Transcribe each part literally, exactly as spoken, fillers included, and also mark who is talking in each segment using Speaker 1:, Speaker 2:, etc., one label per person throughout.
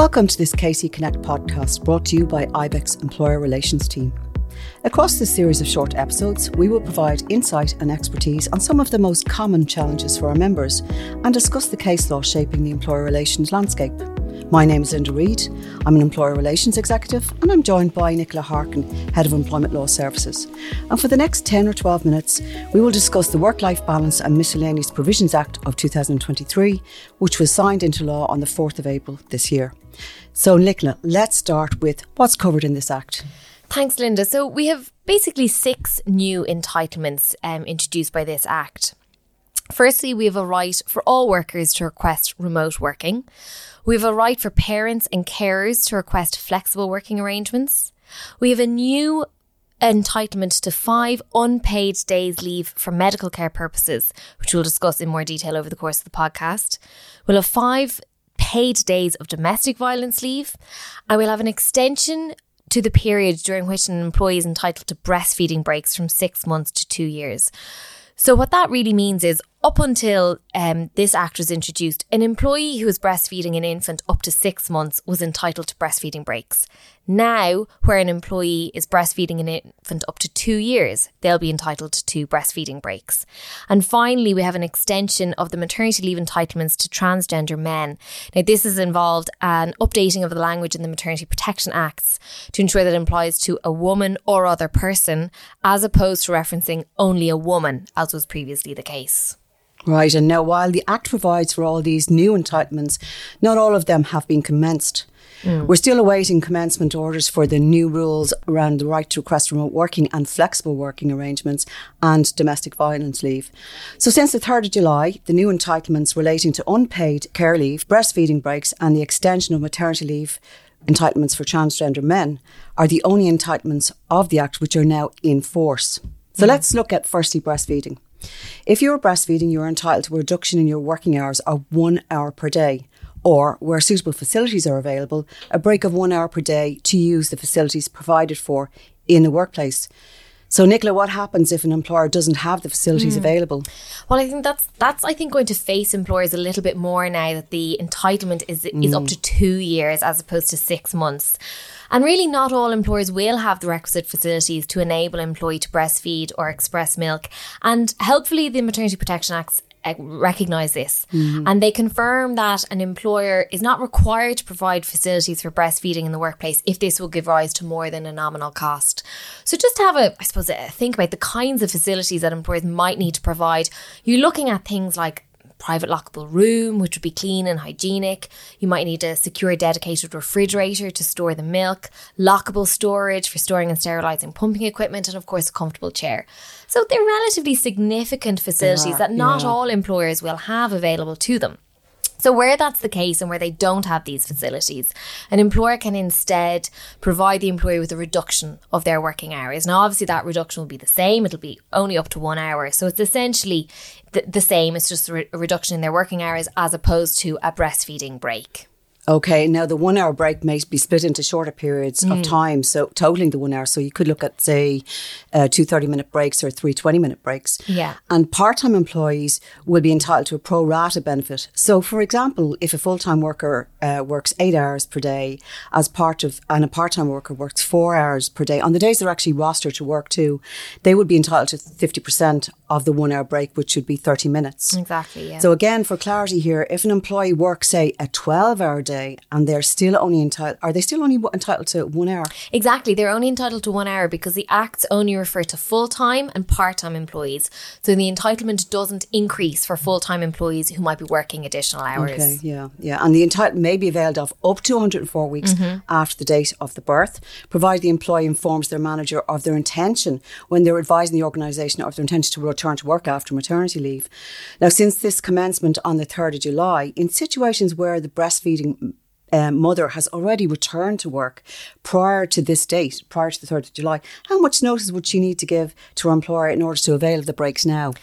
Speaker 1: Welcome to this K C Connect podcast brought to you by IBEX Employer Relations Team. Across this series of short episodes, we will provide insight and expertise on some of the most common challenges for our members and discuss the case law shaping the employer relations landscape. My name is Linda Reid. I'm an Employer Relations Executive and I'm joined by Nicola Harkin, Head of Employment Law Services. And for the next ten or twelve minutes, we will discuss the Work-Life Balance and Miscellaneous Provisions Act of two thousand twenty-three, which was signed into law on the fourth of April this year. So Nicola, let's start with what's covered in this Act.
Speaker 2: Thanks, Linda. So we have basically six new entitlements um, introduced by this Act. Firstly, we have a right for all workers to request remote working. We have a right for parents and carers to request flexible working arrangements. We have a new entitlement to five unpaid days leave for medical care purposes, which we'll discuss in more detail over the course of the podcast. We'll have five paid days of domestic violence leave, and we'll have an extension to the period during which an employee is entitled to breastfeeding breaks from six months to two years. So what that really means is, up until um, this Act was introduced, an employee who was breastfeeding an infant up to six months was entitled to breastfeeding breaks. Now, where an employee is breastfeeding an infant up to two years, they'll be entitled to breastfeeding breaks. And finally, we have an extension of the maternity leave entitlements to transgender men. Now, this has involved an updating of the language in the Maternity Protection Acts to ensure that it applies to a woman or other person, as opposed to referencing only a woman, as was previously the case.
Speaker 1: Right, and now while the Act provides for all these new entitlements, not all of them have been commenced. Mm. We're still awaiting commencement orders for the new rules around the right to request remote working and flexible working arrangements and domestic violence leave. So since the third of July, the new entitlements relating to unpaid care leave, breastfeeding breaks and the extension of maternity leave entitlements for transgender men are the only entitlements of the Act which are now in force. So mm. let's look at firstly breastfeeding. If you're breastfeeding, you're entitled to a reduction in your working hours of one hour per day, or where suitable facilities are available, a break of one hour per day to use the facilities provided for in the workplace. So, Nicola, what happens if an employer doesn't have the facilities mm. available?
Speaker 2: Well, I think that's that's I think going to face employers a little bit more now that the entitlement is mm. is up to two years as opposed to six months. And really not all employers will have the requisite facilities to enable an employee to breastfeed or express milk. And helpfully the Maternity Protection Acts recognise this. Mm-hmm. And they confirm that an employer is not required to provide facilities for breastfeeding in the workplace if this will give rise to more than a nominal cost. So just to have a, I suppose, a think about the kinds of facilities that employers might need to provide. You're looking at things like private lockable room, which would be clean and hygienic. You might need a secure dedicated refrigerator to store the milk, lockable storage for storing and sterilising pumping equipment, and of course a comfortable chair. So they're relatively significant facilities yeah, that not yeah. all employers will have available to them. So where that's the case and where they don't have these facilities, an employer can instead provide the employee with a reduction of their working hours. Now, obviously, that reduction will be the same. It'll be only up to one hour. So it's essentially the, the same. It's just a, re- a reduction in their working hours as opposed to a breastfeeding break.
Speaker 1: Okay, now the one hour break may be split into shorter periods mm. of time, so totaling the one hour. So you could look at, say, uh, two thirty minute breaks or three twenty minute breaks.
Speaker 2: Yeah.
Speaker 1: And part-time employees will be entitled to a pro rata benefit. So, for example, if a full-time worker uh, works eight hours per day as part of, and a part-time worker works four hours per day, on the days they're actually rostered to work too, they would be entitled to fifty percent of the one hour break, which should be thirty minutes.
Speaker 2: Exactly, yeah.
Speaker 1: So again, for clarity here, if an employee works, say, a twelve hour day, and they're still only entitled, are they still only entitled to one hour?
Speaker 2: Exactly. They're only entitled to one hour because the Acts only refer to full-time and part-time employees. So the entitlement doesn't increase for full-time employees who might be working additional hours.
Speaker 1: Okay, yeah, yeah. And the entitlement may be availed of up to one hundred four weeks mm-hmm. after the date of the birth, provided the employee informs their manager of their intention when they're advising the organisation of their intention to return to work after maternity leave. Now, since this commencement on the third of July, in situations where the breastfeeding Um, mother has already returned to work prior to this date, prior to the third of July, how much notice would she need to give to her employer in order to avail of the breaks now?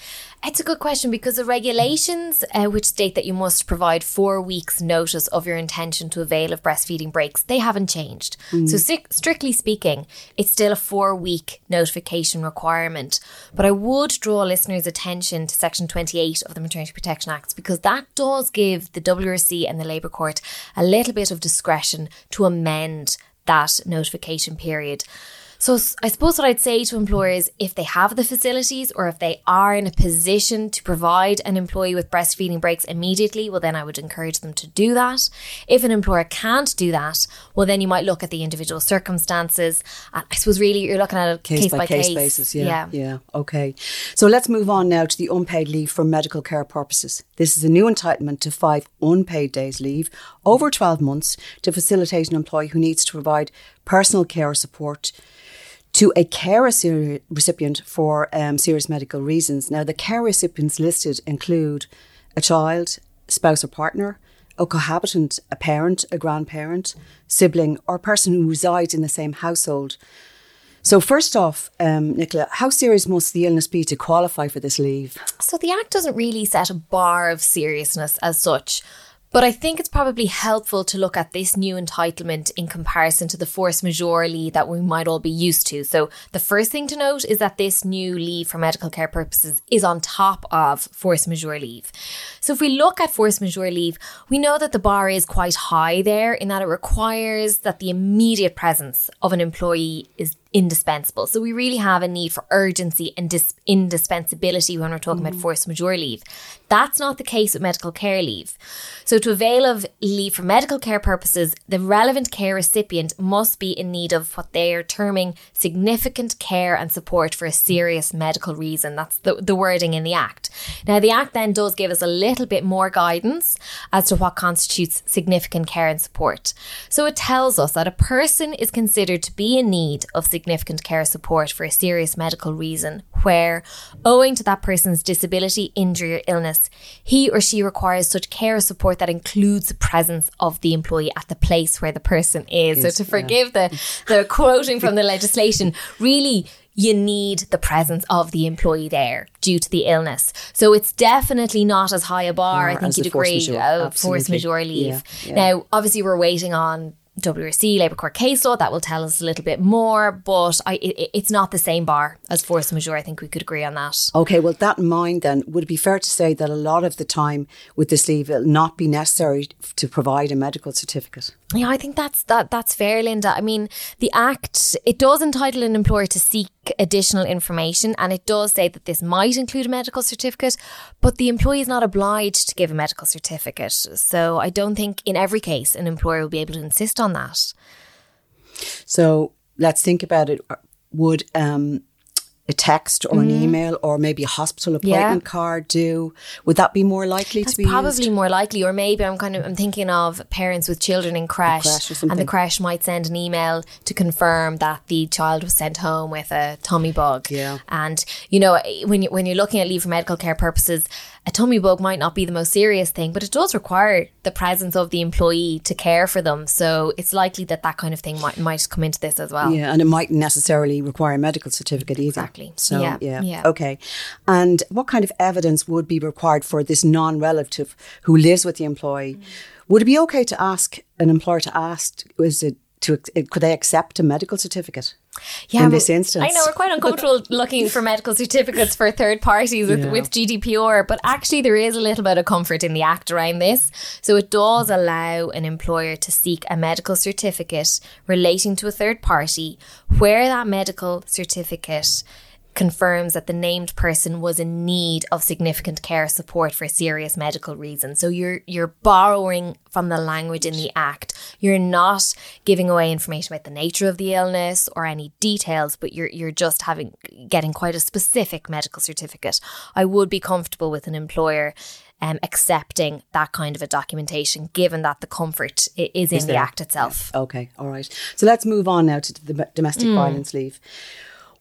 Speaker 2: It's a good question because the regulations, uh, which state that you must provide four weeks notice of your intention to avail of breastfeeding breaks, they haven't changed. Mm. So si- strictly speaking, it's still a four week notification requirement. But I would draw listeners' attention to Section twenty-eight of the Maternity Protection Act, because that does give the W R C and the Labour Court a little bit of discretion to amend that notification period. So I suppose what I'd say to employers, if they have the facilities or if they are in a position to provide an employee with breastfeeding breaks immediately, well, then I would encourage them to do that. If an employer can't do that, well, then you might look at the individual circumstances. And I suppose really you're looking at a case, case by, by case, case
Speaker 1: basis. Yeah, yeah. Yeah. Okay. So let's move on now to the unpaid leave for medical care purposes. This is a new entitlement to five unpaid days leave over twelve months to facilitate an employee who needs to provide personal care support to a care recipient for um, serious medical reasons. Now, the care recipients listed include a child, spouse or partner, a cohabitant, a parent, a grandparent, sibling, or person who resides in the same household. So first off, um, Nicola, how serious must the illness be to qualify for this leave?
Speaker 2: So the Act doesn't really set a bar of seriousness as such. But I think it's probably helpful to look at this new entitlement in comparison to the force majeure leave that we might all be used to. So the first thing to note is that this new leave for medical care purposes is on top of force majeure leave. So if we look at force majeure leave, we know that the bar is quite high there in that it requires that the immediate presence of an employee is indispensable. So we really have a need for urgency and dis- indispensability when we're talking mm. about force majeure leave. That's not the case with medical care leave. So to avail of leave for medical care purposes, the relevant care recipient must be in need of what they are terming significant care and support for a serious medical reason. That's the, the wording in the Act. Now, the Act then does give us a little bit more guidance as to what constitutes significant care and support. So it tells us that a person is considered to be in need of significant significant care support for a serious medical reason where, owing to that person's disability, injury or illness, he or she requires such care or support that includes the presence of the employee at the place where the person is. Yes, so to forgive yeah. the, the quoting from the legislation, really you need the presence of the employee there due to the illness. So it's definitely not as high a bar, or I think you'd agree, force majeure, of force majeure leave. Yeah, yeah. Now, obviously we're waiting on W R C, Labour Court case law, that will tell us a little bit more, but I, it, it's not the same bar as force majeure. I think we could agree on that.
Speaker 1: Okay, well, that in mind then, would it be fair to say that a lot of the time with this leave it will not be necessary to provide a medical certificate?
Speaker 2: Yeah, I think that's that that's fair, Linda. I mean, the Act, it does entitle an employer to seek additional information, and it does say that this might include a medical certificate, but the employee is not obliged to give a medical certificate. So I don't think in every case an employer will be able to insist on that.
Speaker 1: So let's think about it. Would um, a text or mm. an email or maybe a hospital appointment yeah. card do? Would that be more likely
Speaker 2: That's
Speaker 1: to be
Speaker 2: probably
Speaker 1: used?
Speaker 2: more likely. Or maybe I'm kind of I'm thinking of parents with children in creche,
Speaker 1: creche
Speaker 2: and the creche might send an email to confirm that the child was sent home with a tummy bug.
Speaker 1: Yeah.
Speaker 2: And you know, when you when you're looking at leave for medical care purposes, a tummy bug might not be the most serious thing, but it does require the presence of the employee to care for them. So it's likely that that kind of thing might might come into this as well.
Speaker 1: Yeah, and it mightn't necessarily require a medical certificate either.
Speaker 2: Exactly.
Speaker 1: So
Speaker 2: yeah,
Speaker 1: yeah.
Speaker 2: yeah.
Speaker 1: Okay. And what kind of evidence would be required for this non-relative who lives with the employee? Mm. Would it be okay to ask an employer to ask, is it to could they accept a medical certificate?
Speaker 2: Yeah,
Speaker 1: in this instance.
Speaker 2: I know we're quite uncomfortable looking for medical certificates for third parties with,
Speaker 1: yeah.
Speaker 2: with G D P R, but actually there is a little bit of comfort in the Act around this. So it does allow an employer to seek a medical certificate relating to a third party where that medical certificate confirms that the named person was in need of significant care support for a serious medical reason. So you're you're borrowing from the language in the Act. You're not giving away information about the nature of the illness or any details, but you're you're just having getting quite a specific medical certificate. I would be comfortable with an employer Um, accepting that kind of a documentation, given that the comfort is, is in the Act itself.
Speaker 1: Yeah. Okay, all right. So let's move on now to the domestic mm. violence leave.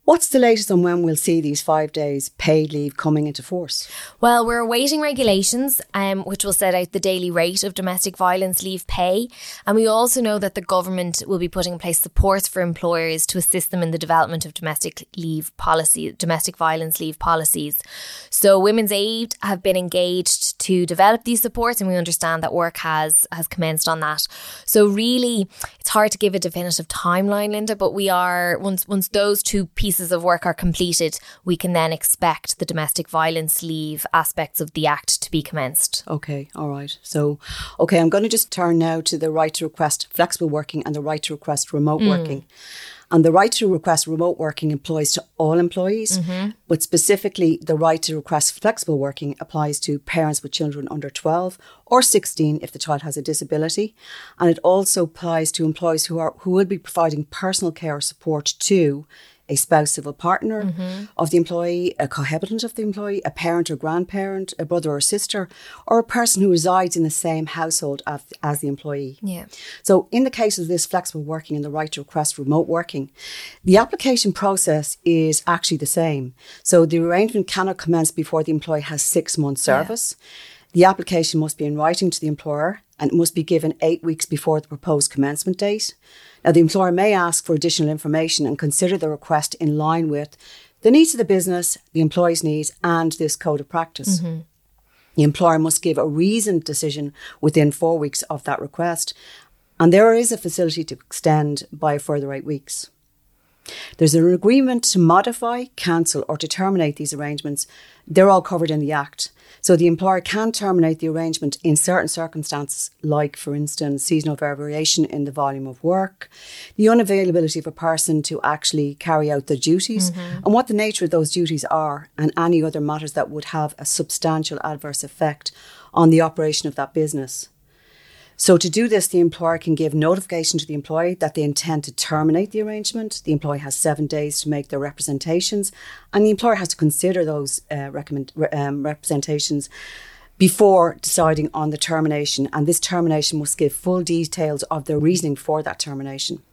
Speaker 1: What's the latest on when we'll see these five days paid leave coming into force?
Speaker 2: Well, we're awaiting regulations um, which will set out the daily rate of domestic violence leave pay. And we also know that the government will be putting in place supports for employers to assist them in the development of domestic leave policy, domestic violence leave policies. So Women's Aid have been engaged to develop these supports, and we understand that work has, has commenced on that. So really, it's hard to give a definitive timeline, Linda, but we are, once once those two pieces of work are completed, we can then expect the domestic violence leave aspects of the Act to be commenced.
Speaker 1: Okay, all right. So, okay, I'm going to just turn now to the right to request flexible working and the right to request remote mm. working. And the right to request remote working applies to all employees, mm-hmm. but specifically the right to request flexible working applies to parents with children under twelve or sixteen if the child has a disability. And it also applies to employees who are who will be providing personal care or support to a spouse, civil partner mm-hmm. of the employee, a cohabitant of the employee, a parent or grandparent, a brother or sister, or a person who resides in the same household as, as the employee.
Speaker 2: Yeah.
Speaker 1: So in the case of this flexible working and the right to request remote working, the application process is actually the same. So the arrangement cannot commence before the employee has six months service. Yeah. The application must be in writing to the employer and it must be given eight weeks before the proposed commencement date. Now, the employer may ask for additional information and consider the request in line with the needs of the business, the employee's needs, and this code of practice. Mm-hmm. The employer must give a reasoned decision within four weeks of that request, and there is a facility to extend by a further eight weeks. There's an agreement to modify, cancel, or to terminate these arrangements. They're all covered in the Act. So the employer can terminate the arrangement in certain circumstances, like, for instance, seasonal variation in the volume of work, the unavailability of a person to actually carry out the duties, mm-hmm. and what the nature of those duties are, and any other matters that would have a substantial adverse effect on the operation of that business. So to do this, the employer can give notification to the employee that they intend to terminate the arrangement. The employee has seven days to make their representations, and the employer has to consider those uh, recommend, um, representations before deciding on the termination. And this termination must give full details of the reasoning for that termination.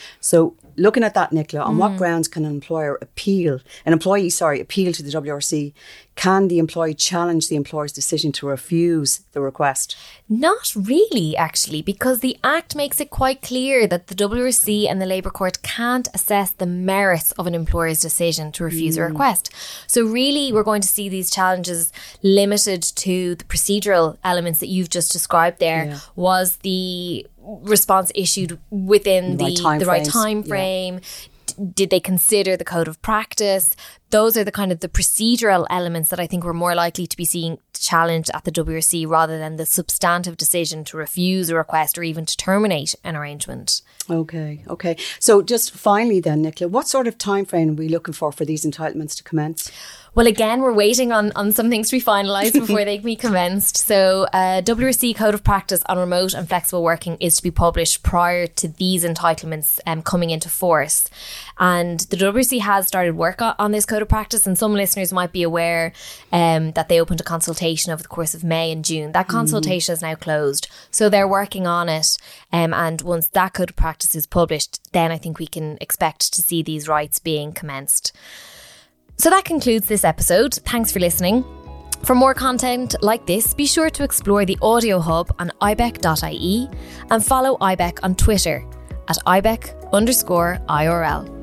Speaker 1: So looking at that, Nicola, on mm. what grounds can an employer appeal, an employee, sorry, appeal to the W R C? Can the employee challenge the employer's decision to refuse the request?
Speaker 2: Not really, actually, because the Act makes it quite clear that the W R C and the Labour Court can't assess the merits of an employer's decision to refuse mm. a request. So really, we're going to see these challenges limited to the procedural elements that you've just described there. Yeah. Was the response issued within the, the, right, time the right time frame? Yeah. Did they consider the code of practice? Those are the kind of the procedural elements that I think we're more likely to be seeing challenged at the W R C rather than the substantive decision to refuse a request or even to terminate an arrangement.
Speaker 1: Okay, okay. So just finally then, Nicola, what sort of time frame are we looking for for these entitlements to commence?
Speaker 2: Well, again, we're waiting on, on some things to be finalised before they can be commenced. So uh, W R C Code of Practice on remote and flexible working is to be published prior to these entitlements um, coming into force. And the W R C has started work on, on this Code of Practice, and some listeners might be aware um, that they opened a consultation over the course of May and June. That consultation mm. is now closed. So they're working on it. Um, and once that Code of Practice is published, then I think we can expect to see these rights being commenced. So that concludes this episode. Thanks for listening. For more content like this, be sure to explore the Audio Hub on I B E C dot I E and follow I B E C on Twitter at I B E C underscore I R L.